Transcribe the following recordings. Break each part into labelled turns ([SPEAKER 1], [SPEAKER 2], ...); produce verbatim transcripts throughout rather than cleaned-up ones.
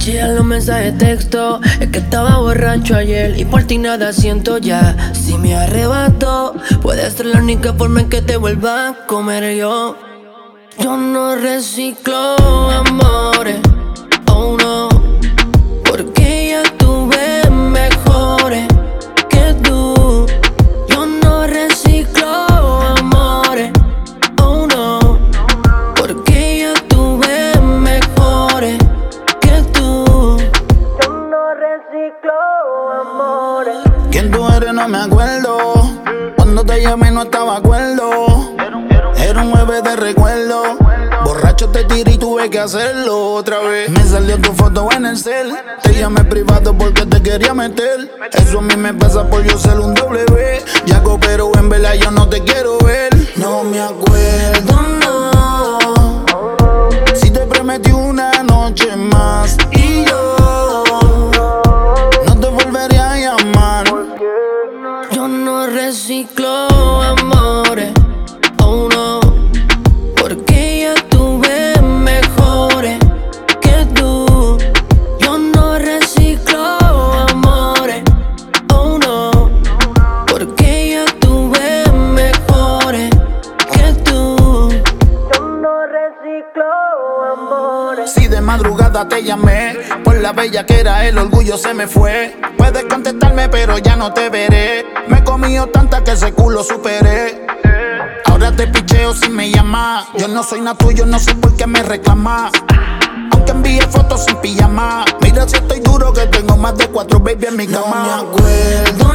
[SPEAKER 1] chillan los mensajes de texto. Es que estaba borracho ayer y por ti nada siento ya. Si me arrebato, puede ser la única forma en que te vuelva a comer yo. Yo no reciclo amores, oh no, porque ya tuve mejores que tú. Yo no reciclo amores, oh no, porque ya tuve mejores que tú. Yo no reciclo amores.
[SPEAKER 2] ¿Quién tú eres? No me acuerdo. Cuando te llamé no estaba de acuerdo. Era un jueves de recuerdo. Borracho te tiré y tuve que hacerlo otra vez. Me salió tu foto en el cel. Te llamé privado porque te quería meter. Eso a mí me pasa por yo ser un doble B. Ya pero en verdad yo no te quiero ver. No me acuerdo, no. Si te prometí una noche más y yo no te volvería a llamar.
[SPEAKER 1] Yo no reciclo amores, oh no, porque ya tuve mejores que tú. Yo no reciclo amores, oh no, porque ya tuve mejores que tú. Yo no reciclo amores.
[SPEAKER 2] Si de madrugada te llamé, por la bella que era el orgullo se me fue. Puedes contestarme pero ya no te veré. Me he comido tanta que ese culo superé. Ahora te picheo si me llamas. Yo no soy nada tuyo, no sé por qué me reclamas. Aunque envíe fotos sin pijama. Mira si estoy duro que tengo más de cuatro baby en mi cama.
[SPEAKER 1] No me acuerdo,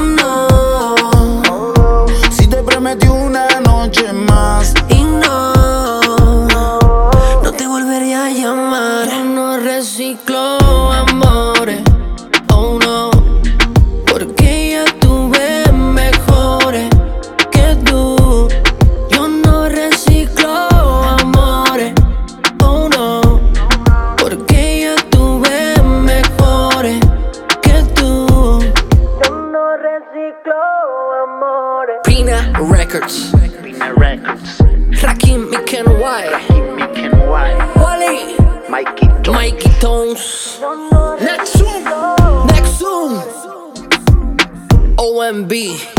[SPEAKER 1] no.
[SPEAKER 2] Si te prometí una noche más
[SPEAKER 1] Y no, no te volvería a llamar. Yo no reciclo amores, oh no, porque ya tuve mejores que tú. Yo no reciclo amores, oh no, porque ya tuve mejores que tú. Yo no reciclo amores. Pina Records,
[SPEAKER 3] Pina Records,
[SPEAKER 1] Rakim, Miken White,
[SPEAKER 3] Miken White,
[SPEAKER 1] Wally,
[SPEAKER 3] Mikey Tones.
[SPEAKER 1] Mikey Tones, Nexum, Nexum, O M B.